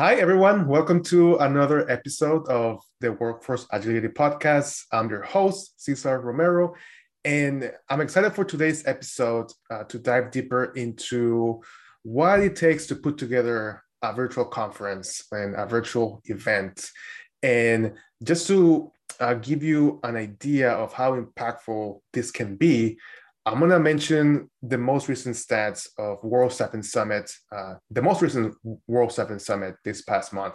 Hi, everyone. Welcome to another episode of the Workforce Agility Podcast. I'm your host, Cesar Romero, and I'm excited for today's episode to dive deeper into what it takes to put together a virtual conference and a virtual event. And just to give you an idea of how impactful this can be, I'm going to mention the most recent stats of World Staffing Summit, the most recent World Staffing Summit this past month.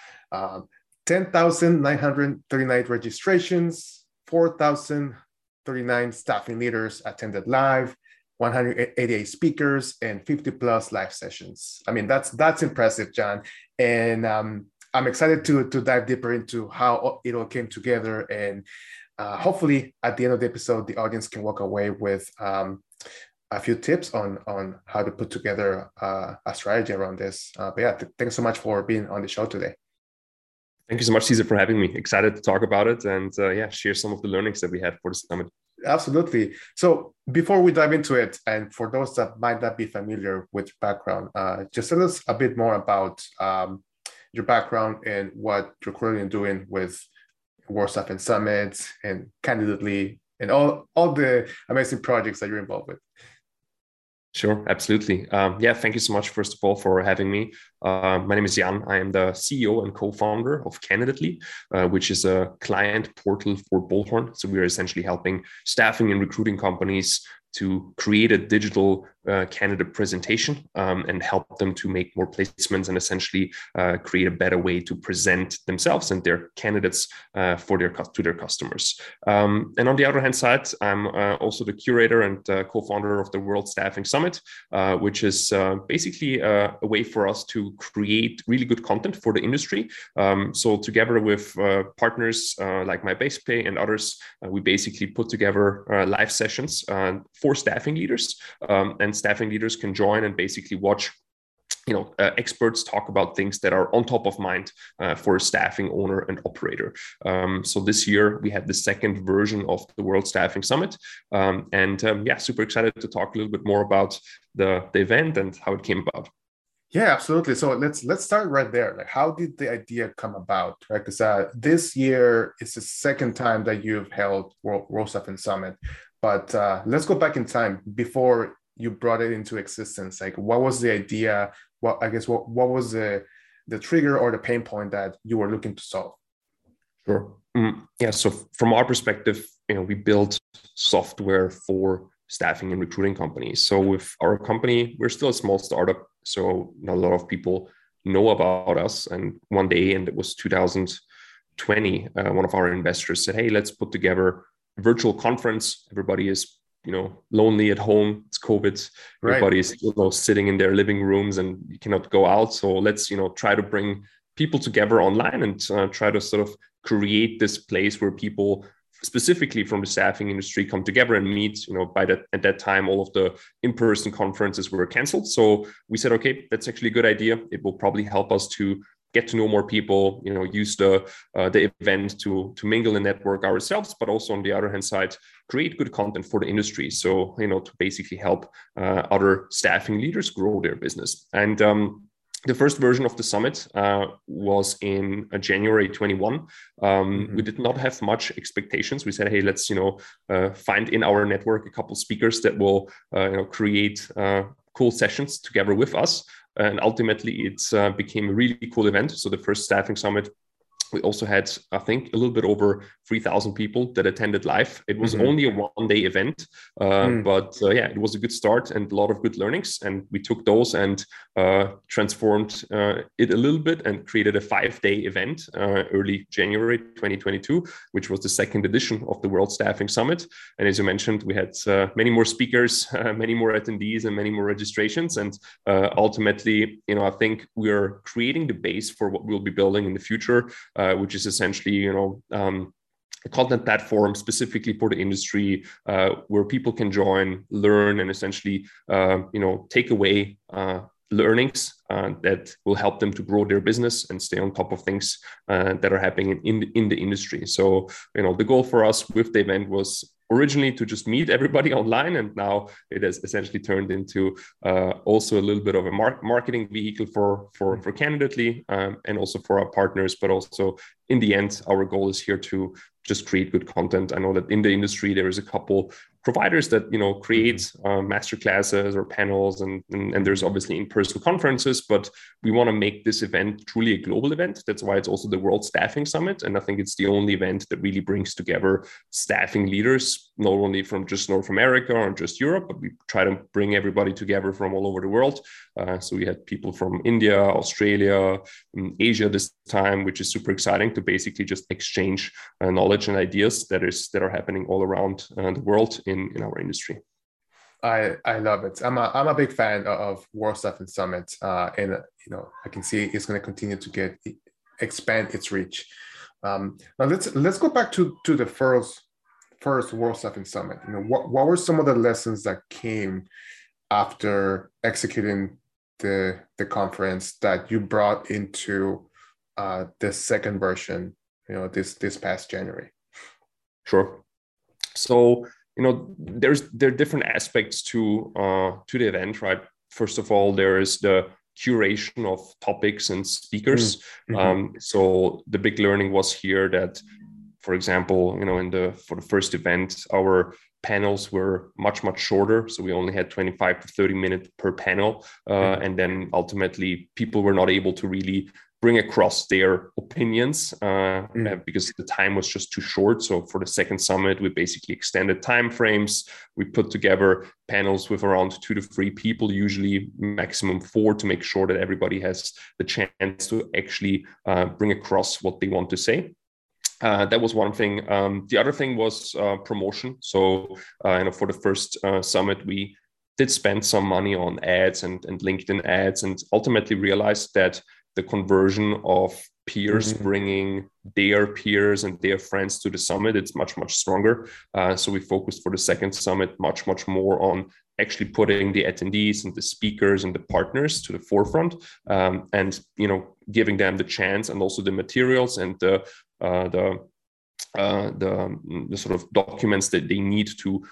10,939 registrations, 4,039 staffing leaders attended live, 188 speakers, and 50 plus live sessions. I mean, that's impressive, John. And I'm excited to dive deeper into how it all came together, and hopefully at the end of the episode, the audience can walk away with a few tips on how to put together a strategy around this. But yeah, thanks so much for being on the show today. Thank you so much, Cesar, for having me. Excited to talk about it and share some of the learnings that we had for the summit. Absolutely. So before we dive into it, and for those that might not be familiar with your background, just tell us a bit more about your background and what you're currently doing with World Staffing Summit and Candidly and all the amazing projects that you're involved with. Sure, absolutely. Thank you so much, first of all, for having me. My name is Jan. I am the CEO and co-founder of Candidly, which is a client portal for Bullhorn. So we are essentially helping staffing and recruiting companies to create a digital candidate presentation and help them to make more placements and essentially create a better way to present themselves and their candidates to their customers. And on the other hand side, I'm also the curator and co-founder of the World Staffing Summit, which is basically a way for us to create really good content for the industry. So together with partners like MyBasePay and others, we basically put together live sessions for staffing leaders, and staffing leaders can join and basically watch experts talk about things that are on top of mind for a staffing owner and operator. So this year we had the second version of the World Staffing Summit, super excited to talk a little bit more about the event and how it came about. Yeah, absolutely. So let's start right there. Like, how did the idea come about? Right, because this year is the second time that you've held World Staffing Summit. But let's go back in time before you brought it into existence. Like, what was the idea? What was the trigger or the pain point that you were looking to solve? Sure. So from our perspective, we build software for staffing and recruiting companies. So with our company, we're still a small startup. So not a lot of people know about us. And one day, and it was 2020, one of our investors said, "Hey, let's put together a virtual conference. Everybody is, lonely at home. It's COVID. Right. Everybody's, sitting in their living rooms and you cannot go out. So let's, try to bring people together online and try to sort of create this place where people specifically from the staffing industry come together and meet." At that time, all of the in-person conferences were canceled. So we said, okay, that's actually a good idea. It will probably help us to get to know more people, use the event to mingle and network ourselves, but also on the other hand side, create good content for the industry. So, to basically help other staffing leaders grow their business. And the first version of the summit was in January 21. We did not have much expectations. We said, hey, let's find in our network a couple speakers that will create cool sessions together with us. And ultimately, it became a really cool event. So the first staffing summit, we also had, I think, a little bit over 3,000 people that attended live. It was only a one-day event, but it was a good start and a lot of good learnings. And we took those and transformed it a little bit and created a 5-day event early January 2022, which was the second edition of the World Staffing Summit. And as you mentioned, we had many more speakers, many more attendees, and many more registrations. And ultimately, I think we're creating the base for what we'll be building in the future, which is essentially, a content platform specifically for the industry, where people can join, learn, and essentially, take away learnings that will help them to grow their business and stay on top of things that are happening in the industry. So, the goal for us with the event was originally to just meet everybody online, and now it has essentially turned into also a little bit of a marketing vehicle for Candidly, and also for our partners. But also in the end, our goal is here to just create good content. I know that in the industry there is a couple providers that create master classes or panels, and there's obviously in-person conferences, but we want to make this event truly a global event. That's why it's also the World Staffing Summit, and I think it's the only event that really brings together staffing leaders, not only from just North America or just Europe, but we try to bring everybody together from all over the world. So we had people from India, Australia, Asia this time, which is super exciting to basically just exchange knowledge and ideas that are happening all around the world in our industry. I love it. I'm a big fan of World Staffing Summit, and I can see it's going to continue to expand its reach. Now let's go back to the first World Staffing Summit. What were some of the lessons that came after executing the conference that you brought into the second version, this past January? Sure. So there are different aspects to the event, right? First of all, there is the curation of topics and speakers. So the big learning was here that, for example, for the first event, our panels were much shorter. So we only had 25 to 30 minutes per panel. And then ultimately people were not able to really bring across their opinions because the time was just too short. So for the second summit, we basically extended time frames. We put together panels with around 2 to 3 people, usually maximum 4, to make sure that everybody has the chance to actually bring across what they want to say. That was one thing. The other thing was promotion. So for the first summit, we did spend some money on ads and LinkedIn ads, and ultimately realized that the conversion of peers bringing their peers and their friends to the summit, it's much stronger. So we focused for the second summit much more on actually putting the attendees and the speakers and the partners to the forefront, and giving them the chance and also the materials and the sort of documents that they need to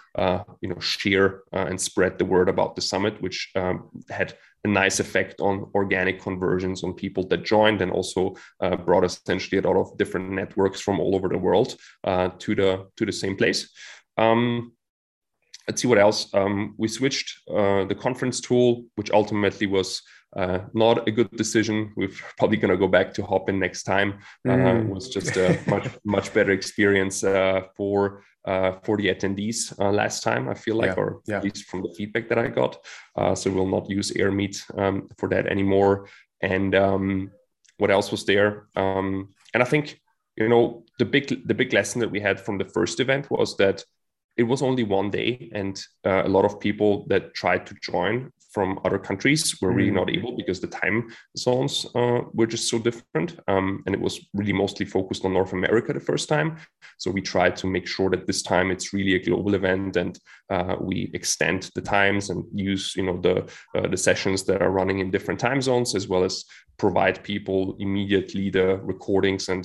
share and spread the word about the summit, which had a nice effect on organic conversions on people that joined, and also brought essentially a lot of different networks from all over the world to the same place. Let's see what else. We switched the conference tool, which ultimately was not a good decision. We're probably going to go back to Hopin next time. It was just a much better experience for the attendees last time, I feel like, at least from the feedback that I got. So we'll not use AirMeet for that anymore. And what else was there? And I think the big lesson that we had from the first event was that it was only one day, and a lot of people that tried to join from other countries were really not able because the time zones were just so different. And it was really mostly focused on North America the first time. So we tried to make sure that this time it's really a global event, and we extend the times and use the sessions that are running in different time zones, as well as provide people immediately the recordings and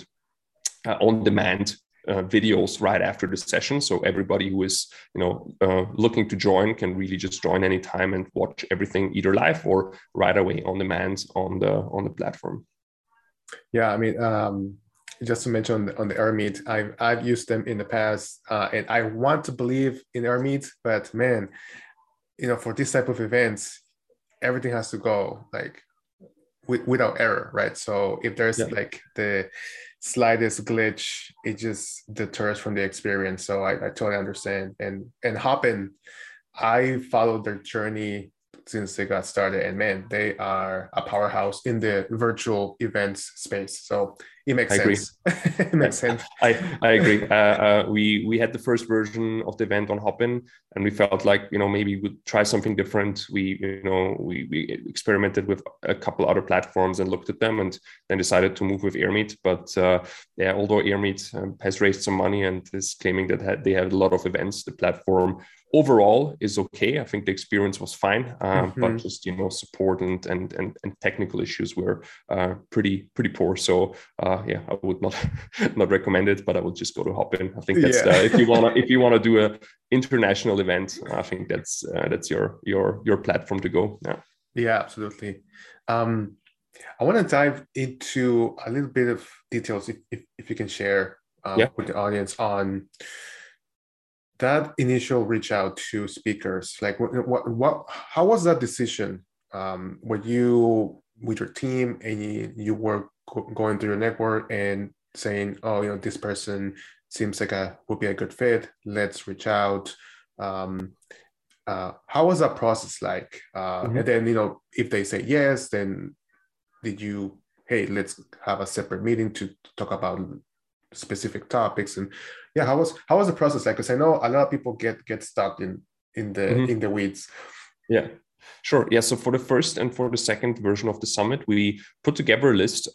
on demand videos right after the session, so everybody who is looking to join can really just join anytime and watch everything either live or right away on demand on the platform. Yeah, I mean, just to mention on the AirMeet, I've used them in the past, and I want to believe in AirMeet, but man, for this type of events, everything has to go like without error, right? So if there's like the slightest glitch, it just deters from the experience. So I totally understand. And Hopin, I followed their journey since they got started, and man, they are a powerhouse in the virtual events space. So it makes sense. It makes sense. I agree. We had the first version of the event on Hopin, and we felt like maybe we'd try something different. We experimented with a couple other platforms and looked at them, and then decided to move with AirMeet. But although AirMeet has raised some money and is claiming that they have a lot of events, the platform overall is okay. I think the experience was fine, but just support and technical issues were pretty poor. So yeah, I would not not recommend it, but I would just go to Hopin. I think that's Yeah. if you wanna do a international event, I think that's your platform to go. Yeah. Yeah, absolutely. I want to dive into a little bit of details if you can share Yeah. with the audience on that initial reach out to speakers. Like how was that decision? Were you with your team and you were going through your network and saying, oh, this person seems like would be a good fit. Let's reach out. Um, how was that process like? And Mm-hmm. then, if they say yes, then did you, hey, let's have a separate meeting to talk about specific topics? And yeah, how was the process like? Because I know a lot of people get stuck in the Mm-hmm. in the weeds. Yeah, sure. Yeah. So for the first and for the second version of the summit, we put together a list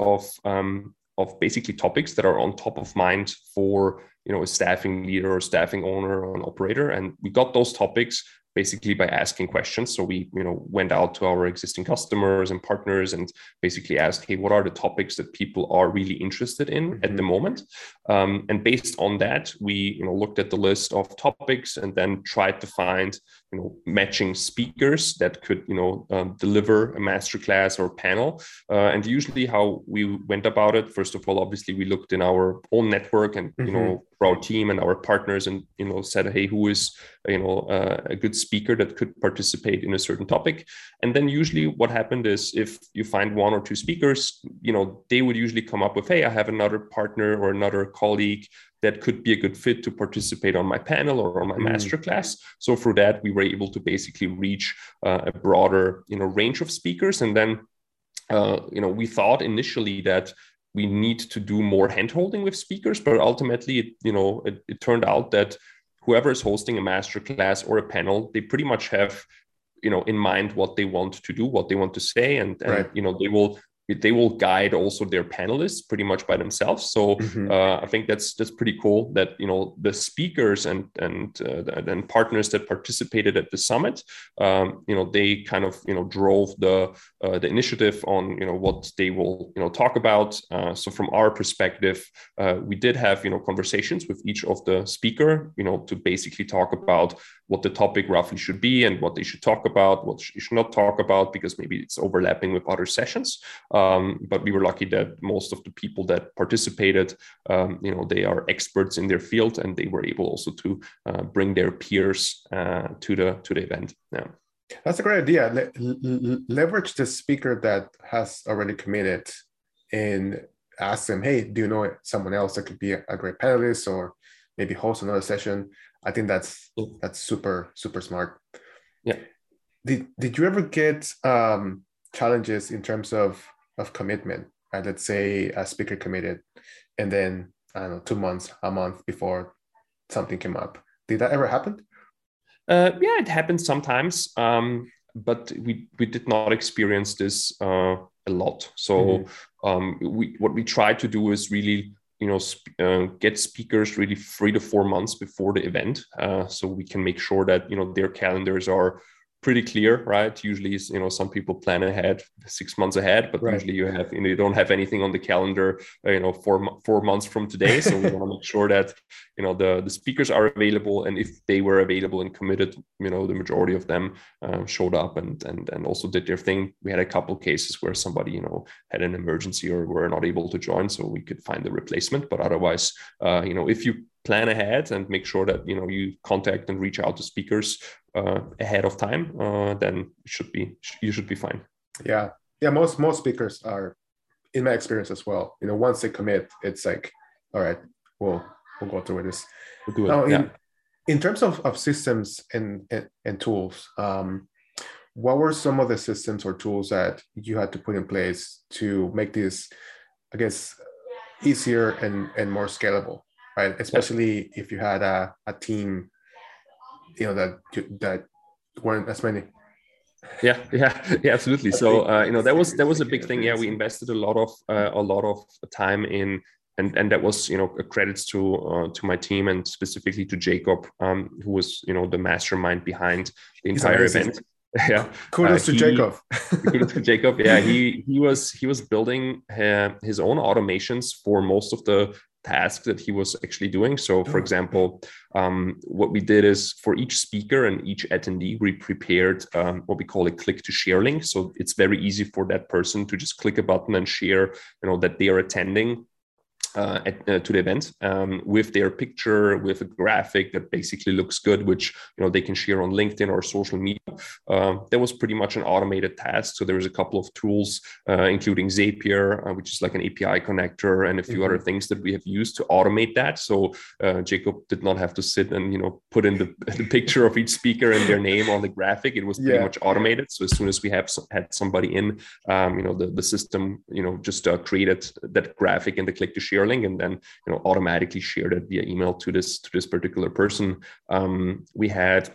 of basically topics that are on top of mind for a staffing leader or staffing owner or an operator, and we got those topics basically by asking questions. So we went out to our existing customers and partners and basically asked, hey, what are the topics that people are really interested in at the moment? And based on that, we looked at the list of topics and then tried to find matching speakers that could deliver a masterclass or panel. And usually how we went about it, first of all, obviously we looked in our own network and for our team and our partners and said, hey, who is a good speaker that could participate in a certain topic. And then usually what happened is if you find one or two speakers, they would usually come up with, hey, I have another partner or another colleague that could be a good fit to participate on my panel or on my masterclass. So through that, we were able to basically reach a broader range of speakers. And then we thought initially that we need to do more handholding with speakers, but ultimately it turned out that whoever is hosting a masterclass or a panel, they pretty much have in mind what they want to do, what they want to say, and Right. they will guide also their panelists pretty much by themselves. So I think that's pretty cool that the speakers and partners that participated at the summit, they kind of drove the initiative on what they will talk about. So from our perspective, we did have conversations with each of the speaker to basically talk about what the topic roughly should be and what they should talk about, what you should not talk about, because maybe it's overlapping with other sessions. But we were lucky that most of the people that participated, they are experts in their field, and they were able also to bring their peers to the event. Yeah. That's a great idea. Leverage the speaker that has already committed and ask them, hey, do you know someone else that could be a great panelist or maybe host another session? I think that's super, super smart. Yeah. Did you ever get challenges in terms of commitment? Right? Let's say a speaker committed and then, I don't know, 2 months, a month before something came up. Did that ever happen? Yeah, it happens sometimes, but we did not experience this a lot. So what we try to do is really get speakers really 3 to 4 months before the event, so we can make sure that their calendars are pretty clear, right? Usually, some people plan ahead 6 months ahead, but usually you don't have anything on the calendar, 4 months from today. So we want to make sure that, the speakers are available, and if they were available and committed, the majority of them showed up and also did their thing. We had a couple cases where somebody, had an emergency or were not able to join, so we could find a replacement. But otherwise, if you plan ahead and make sure that you contact and reach out to speakers ahead of time, then you should be fine. Yeah, most speakers are, in my experience as well, once they commit, it's like, all right, we'll go through this. We'll do it. Now, in terms of systems and tools, what were some of the systems or tools that you had to put in place to make this, I guess, easier and more scalable, right? Especially if you had a team, that weren't as many. Yeah, absolutely. So that was a big thing. Yeah, we invested a lot of time in, and that was credits to my team and specifically to Jacob, who was the mastermind behind the entire event. Yeah, Kudos to Jacob. kudos to Jacob. Yeah, he was building his own automations for most of the tasks that he was actually doing. So, for example, what we did is for each speaker and each attendee, we prepared what we call a click to share link. So it's very easy for that person to just click a button and share, that they are attending to the event with their picture, with a graphic that basically looks good, which they can share on LinkedIn or social media. That was pretty much an automated task. So there was a couple of tools, including Zapier, which is like an API connector, and a few other things that we have used to automate that. So Jacob did not have to sit and put in the picture of each speaker and their name on the graphic. It was pretty much automated. So as soon as we had somebody in, the system just created that graphic and the click to share link, and then automatically shared it via email to this particular person. We had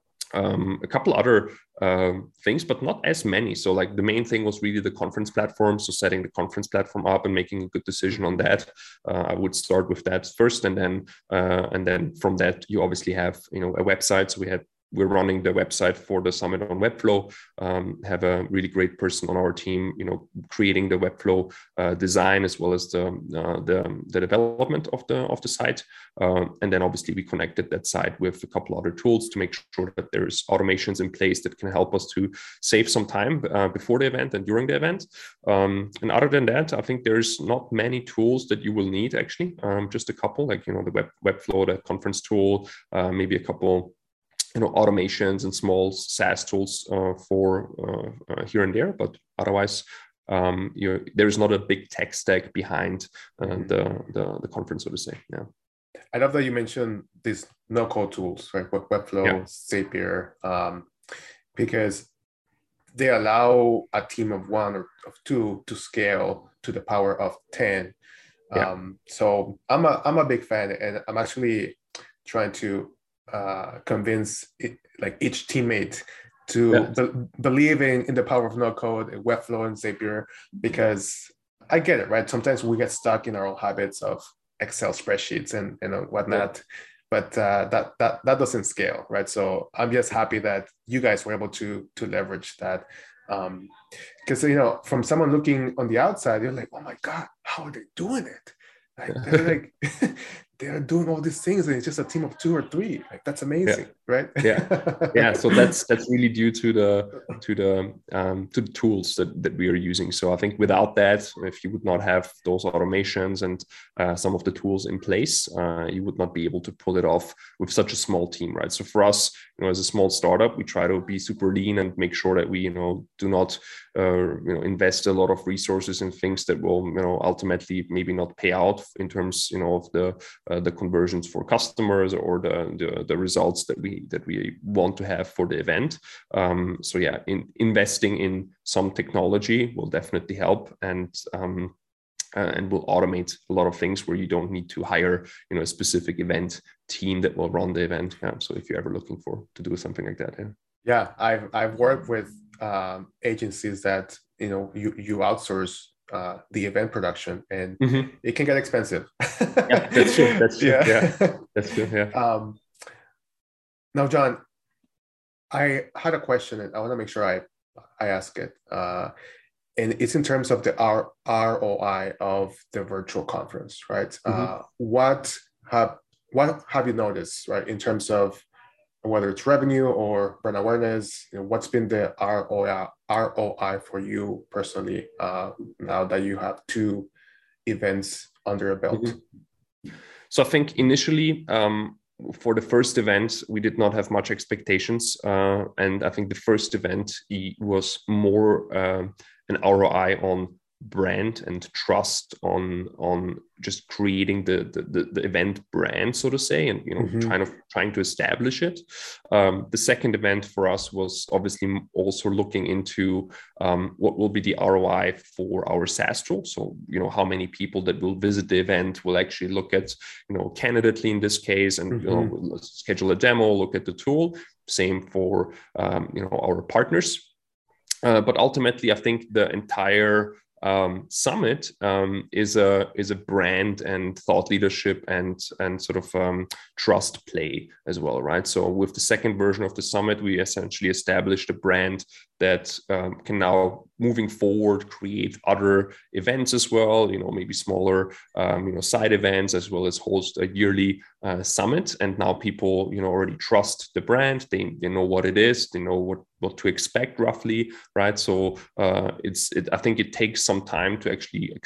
a couple other things, but not as many. So like the main thing was really the conference platform. So setting the conference platform up and making a good decision on that. I would start with that first, and then from that you obviously have a website. So we're running the website for the summit on Webflow. Have a really great person on our team, creating the Webflow design as well as the development of the site. And then obviously we connected that site with a couple other tools to make sure that there's automations in place that can help us to save some time before the event and during the event. And other than that, I think there's not many tools that you will need actually. Just a couple, like the Webflow, the conference tool, maybe a couple automations and small SaaS tools for here and there, but otherwise there's not a big tech stack behind the conference, so to say. Yeah, I love that you mentioned these no-code tools, right? Webflow, Zapier, because they allow a team of one or of two to scale to the power of 10. So I'm a big fan, and I'm actually trying to convince each teammate to believe in the power of no code, Webflow and Zapier, because I get it, right? Sometimes we get stuck in our own habits of Excel spreadsheets and whatnot, but that doesn't scale, right? So I'm just happy that you guys were able to leverage that, because from someone looking on the outside, you're like, oh my God, how are they doing it? They're doing all these things, and it's just a team of 2 or 3. Like, that's amazing, right? Yeah. So that's really due to the tools that we are using. So I think without that, if you would not have those automations and some of the tools in place, you would not be able to pull it off with such a small team, right? So for us, as a small startup, we try to be super lean and make sure that we do not invest a lot of resources in things that will ultimately maybe not pay out in terms of the conversions for customers or the results that we want to have for the event. So yeah, investing in some technology will definitely help, and will automate a lot of things where you don't need to hire a specific event team that will run the event. So if you're ever looking to do something like that, I've worked with agencies that you outsource the event production, and it can get expensive. That's true. That's true. Yeah. Now, John, I had a question, and I want to make sure I ask it. And it's in terms of the ROI of the virtual conference, right? What have you noticed, right, in terms of whether it's revenue or brand awareness? What's been the ROI for you personally now that you have 2 events under a belt? So I think initially, for the first event, we did not have much expectations. And I think the first event was more an ROI on brand and trust on just creating the event brand, so to say, and trying to establish it. The second event for us was obviously also looking into what will be the ROI for our SaaS tool. So how many people that will visit the event will actually look at Candidly in this case, and schedule a demo, look at the tool. Same for our partners. But ultimately, I think the entire Summit is a brand and thought leadership and sort of trust play as well, right? So with the second version of the summit, we essentially established a brand that can now, moving forward, create other events as well, maybe smaller side events, as well as host a yearly summit. And now people already trust the brand. They know what it is, they know what to expect roughly, right? So I think it takes some time to actually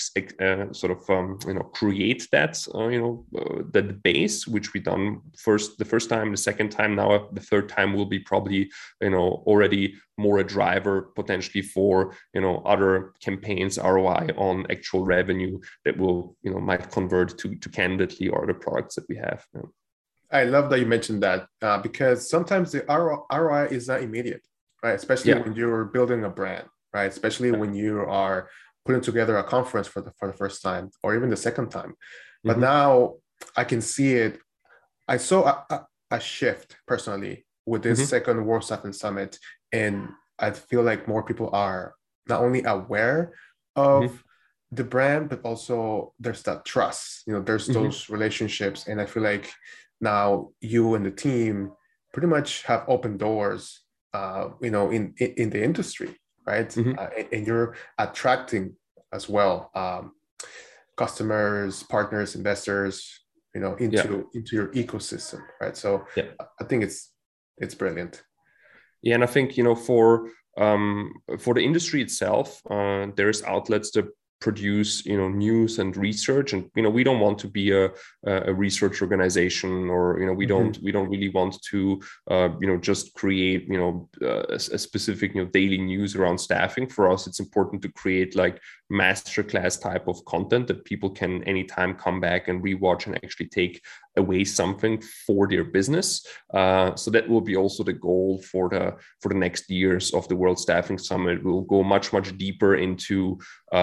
create that that base, which we done the first time, the second time. Now the third time will be probably already more a driver potentially for other campaigns ROI on actual revenue that will might convert to Candidly or the products that we have. I love that you mentioned that because sometimes the ROI is not immediate, right? Especially when you're building a brand, right? Especially when you are putting together a conference for the first time or even the second time. But now I can see it. I saw a shift personally with this second World Staffing Summit, and I feel like more people are not only aware of the brand, but also there's that trust. There's those relationships, and I feel like now you and the team pretty much have opened doors, in the industry, right? And you're attracting as well customers, partners, investors, into your ecosystem, right? So I think it's brilliant. Yeah, and I think for the industry itself, there's outlets that produce news and research, and we don't want to be a research organization, or we don't really want to just create a specific daily news around staffing. For us, it's important to create like masterclass type of content that people can anytime come back and rewatch and actually take away something for their business. So that will be also the goal for the next years of the World Staffing Summit. We'll go much deeper into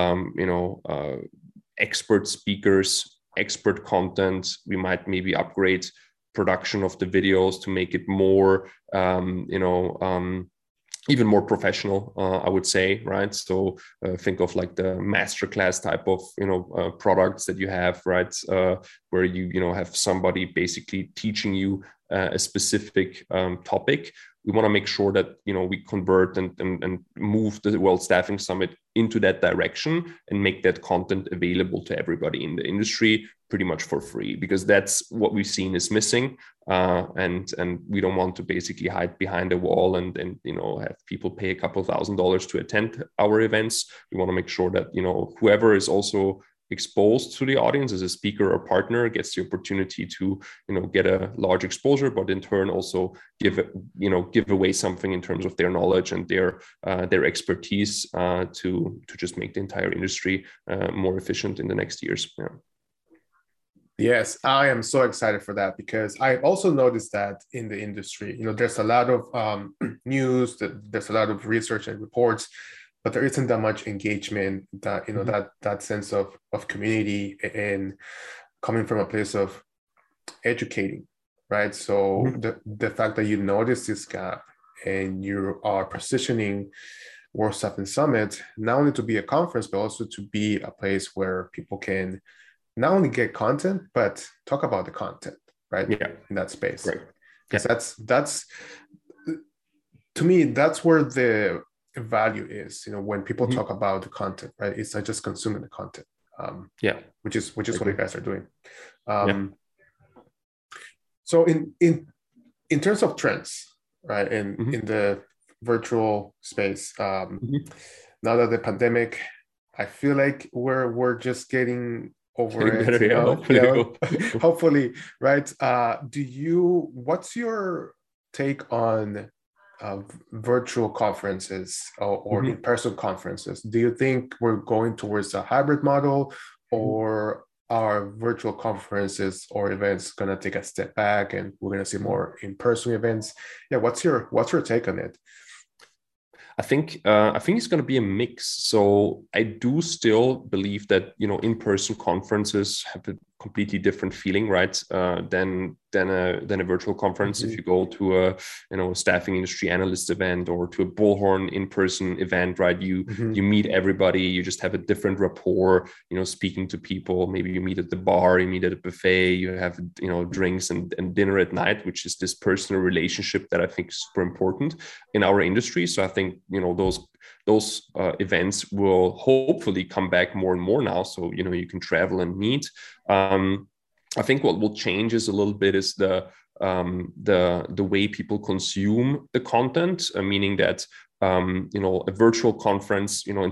expert speakers, expert content. We might maybe upgrade production of the videos to make it more even more professional, I would say, right? So think of like the masterclass type of products that you have, right? Where you have somebody basically teaching you a specific topic. We want to make sure that we convert and move the World Staffing Summit into that direction and make that content available to everybody in the industry pretty much for free, because that's what we've seen is missing, and we don't want to basically hide behind a wall and have people pay a couple $1,000s to attend our events. We want to make sure that whoever is also exposed to the audience as a speaker or partner gets the opportunity to get a large exposure, but in turn also give away something in terms of their knowledge and their expertise to just make the entire industry more efficient in the next years. Yes, I am so excited for that, because I also noticed that in the industry, there's a lot of news, there's a lot of research and reports, but there isn't that much engagement, that that sense of community and coming from a place of educating, right? So the fact that you notice this gap and you are positioning World Staffing Summit not only to be a conference, but also to be a place where people can not only get content, but talk about the content, right? Yeah. In that space. Right. Because that's to me, that's where the value is, when people talk about the content, right? It's not just consuming the content. Which is what you guys are doing. So in terms of trends, right? In the virtual space, now that the pandemic, I feel like we're just getting over it. Hopefully, right? What's your take on virtual conferences or in-person conferences? Do you think we're going towards a hybrid model, or are virtual conferences or events going to take a step back and we're going to see more in-person events? What's your take on it? I think it's going to be a mix. So I do still believe that in-person conferences have a completely different feeling, right, than than a virtual conference. If you go to a staffing industry analyst event or to a Bullhorn in-person event, right? You meet everybody. You just have a different rapport. Speaking to people. Maybe you meet at the bar, you meet at a buffet, you have drinks and dinner at night, which is this personal relationship that I think is super important in our industry. So I think those events will hopefully come back more and more now. So you can travel and meet. I think what will change is a little bit is the way people consume the content, meaning that a virtual conference, in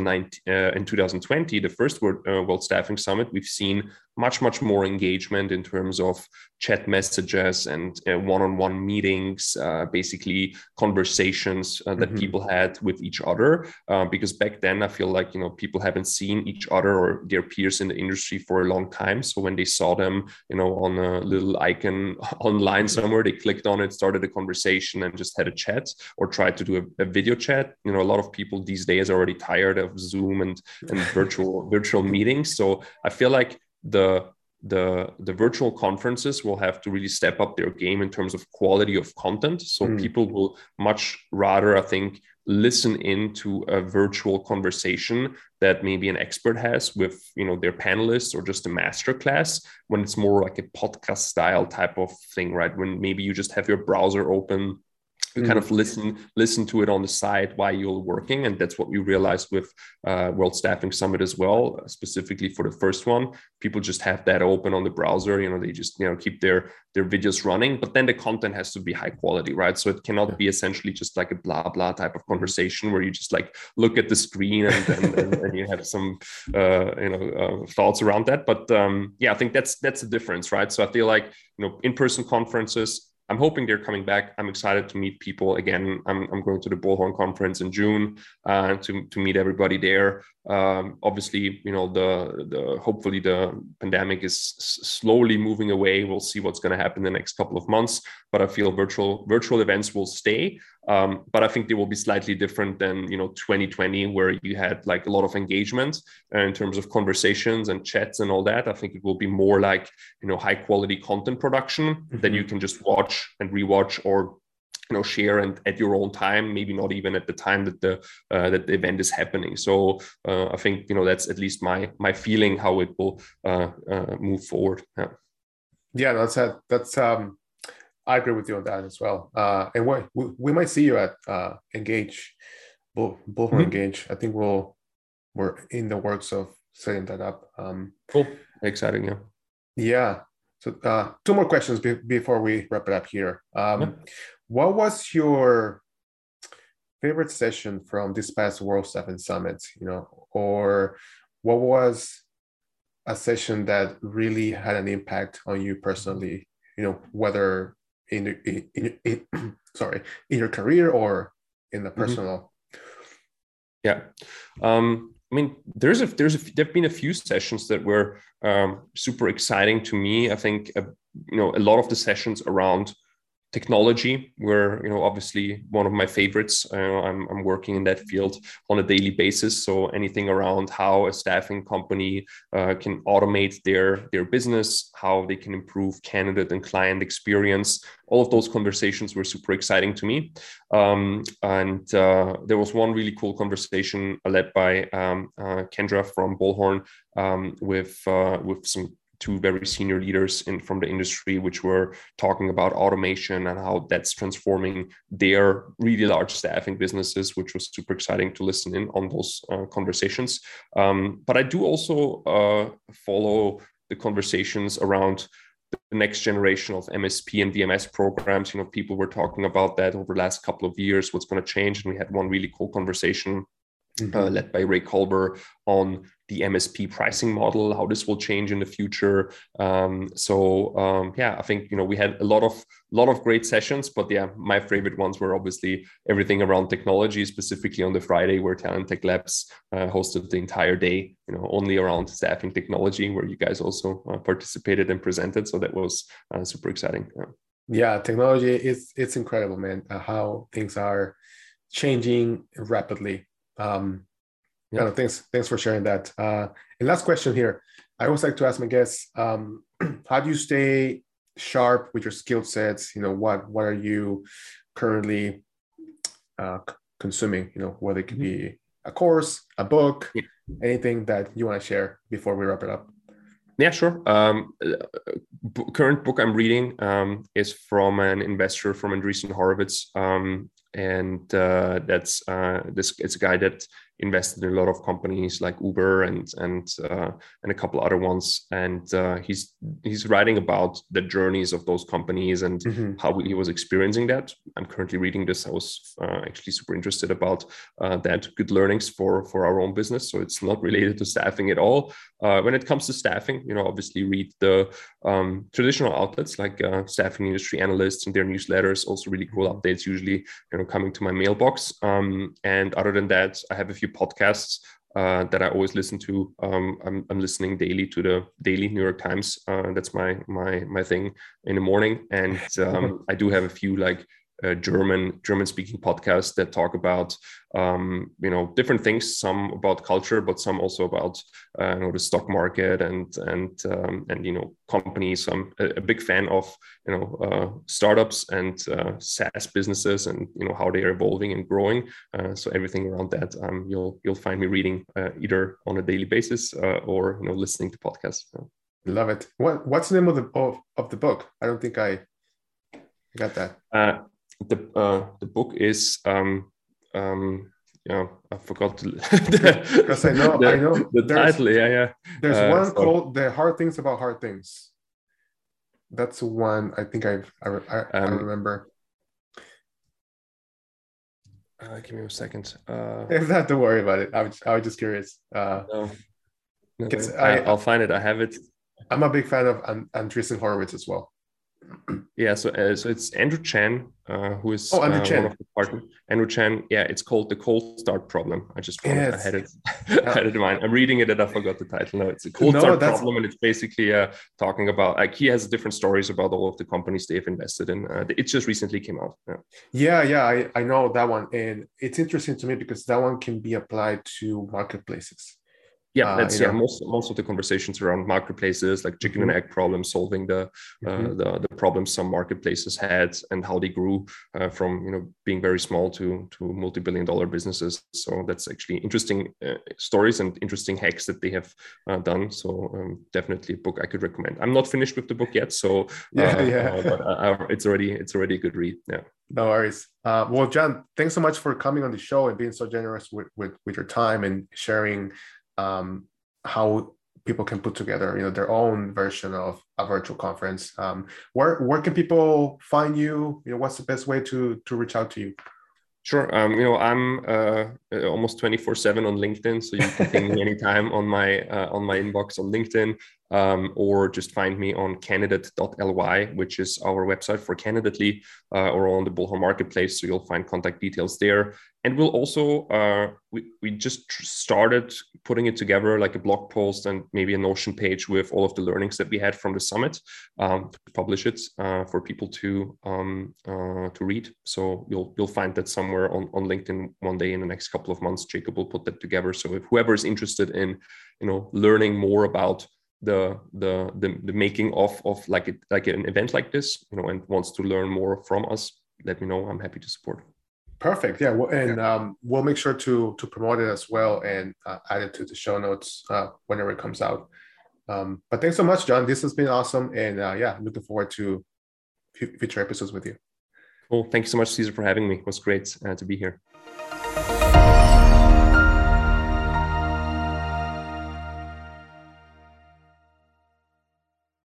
2020, the first World Staffing Summit, we've seen much more engagement in terms of chat messages and one-on-one meetings, basically conversations that people had with each other. Because back then, I feel like people haven't seen each other or their peers in the industry for a long time. So when they saw them, on a little icon online somewhere, they clicked on it, started a conversation, and just had a chat or tried to do a video chat. A lot of people these days are already tired of Zoom and virtual meetings. So I feel like the virtual conferences will have to really step up their game in terms of quality of content. So people will much rather, I think, listen into a virtual conversation that maybe an expert has with their panelists or just a master class, when it's more like a podcast style type of thing, right? When maybe you just have your browser open, you kind of listen to it on the side while you're working. And that's what we realized with World Staffing Summit as well, specifically for the first one. People just have that open on the browser, they just keep their videos running, but then the content has to be high quality, right? So it cannot be essentially just like a blah blah type of conversation where you just like look at the screen and you have some thoughts around that. But I think that's the difference, right? So I feel like in-person conferences, I'm hoping they're coming back. I'm excited to meet people again. I'm going to the Bullhorn conference in June to meet everybody there. Obviously, hopefully the pandemic is slowly moving away. We'll see what's going to happen in the next couple of months. But I feel virtual events will stay. But I think they will be slightly different than 2020, where you had like a lot of engagement in terms of conversations and chats and all that. I think it will be more like high quality content production that you can just watch and rewatch or share and at your own time, maybe not even at the time that the event is happening. So I think that's at least my feeling how it will move forward. Yeah, that's I agree with you on that as well. And we might see you at Engage, Bullhorn Engage. I think we're in the works of setting that up. Cool, exciting, yeah. Yeah. So 2 more questions before we wrap it up here. What was your favorite session from this past World Staffing Summit? Or what was a session that really had an impact on you personally? Whether in your career or in the personal. Yeah. I mean, there've been a few sessions that were super exciting to me. I think a lot of the sessions around technology were obviously one of my favorites. I'm working in that field on a daily basis, so anything around how a staffing company can automate their business, how they can improve candidate and client experience, all of those conversations were super exciting to me. And there was one really cool conversation led by Kendra from Bullhorn with some 2 very senior leaders from the industry, which were talking about automation and how that's transforming their really large staffing businesses, which was super exciting to listen in on those conversations. But I do also follow the conversations around the next generation of MSP and VMS programs. People were talking about that over the last couple of years, what's going to change. And we had one really cool conversation led by Ray Culber on the MSP pricing model, how this will change in the future. I think we had a lot of great sessions, but my favorite ones were obviously everything around technology, specifically on the Friday where Talent Tech Labs hosted the entire day, only around staffing technology, where you guys also participated and presented. So that was super exciting. Yeah, technology it's incredible, man. How things are changing rapidly. Thanks for sharing that. And last question here. I always like to ask my guests, how do you stay sharp with your skill sets. What are you currently consuming? Whether it could be a course, a book, anything that you want to share before we wrap it up. Yeah, sure. Current book I'm reading is from an investor from Andreessen Horowitz, and that's it's a guy that invested in a lot of companies like Uber and a couple other ones, and he's writing about the journeys of those companies and how he was experiencing that. I'm currently reading this. I was actually super interested about that. Good learnings for our own business. So it's not related to staffing at all. When it comes to staffing, obviously read the traditional outlets like Staffing Industry Analysts and their newsletters. Also really cool updates usually coming to my mailbox. And other than that, I have a few podcasts that I always listen to. I'm listening daily to the Daily New York Times. That's my thing in the morning. And I do have a few like German speaking podcasts that talk about different things, some about culture, but some also about the stock market and companies. I'm a big fan of startups and SaaS businesses and how they are evolving and growing. So everything around that, you'll find me reading either on a daily basis or listening to podcasts. Love it. What's the name of the book? I don't think I got that. The book is I forgot because I know the title. There's one called "The Hard Things About Hard Things." That's one I think I remember. Give me a second. If not, don't worry about it. I was just curious. No, I'll find it. I have it. I'm a big fan of Andreessen Horowitz as well. Yeah, so it's Andrew Chen, who is Andrew Chen. One of the partners. Andrew Chen, yeah, it's called The Cold Start Problem. I just found it. I had it, had it in mind. I'm reading it and I forgot the title. No, it's a Cold Start Problem, and it's basically talking about like he has different stories about all of the companies they've invested in. It just recently came out. Yeah, I know that one, and it's interesting to me because that one can be applied to marketplaces. Yeah, that's most of the conversations around marketplaces, like chicken and egg problem, solving the problems some marketplaces had and how they grew from being very small to multi-billion-dollar businesses. So that's actually interesting stories and interesting hacks that they have done. So definitely a book I could recommend. I'm not finished with the book yet, so but it's already a good read. Yeah. No worries. Well, John, thanks so much for coming on the show and being so generous with your time and sharing how people can put together their own version of a virtual conference. Where can people find you? What's the best way to reach out to you? Sure. I'm almost 24/7 on LinkedIn, so you can ping me anytime on my inbox on LinkedIn, or just find me on candidate.ly, which is our website for Candidately, or on the Bullhorn Marketplace. So you'll find contact details there. And we'll also we just started putting it together like a blog post and maybe a Notion page with all of the learnings that we had from the summit, to publish it for people to read. So you'll find that somewhere on LinkedIn one day in the next couple of months. Jacob will put that together. So if whoever is interested in learning more about the making of like an event like this, and wants to learn more from us, let me know. I'm happy to support. Perfect. Yeah. Well, and we'll make sure to promote it as well and add it to the show notes whenever it comes out. But thanks so much, John. This has been awesome. And looking forward to future episodes with you. Cool. Thank you so much, Cesar, for having me. It was great to be here.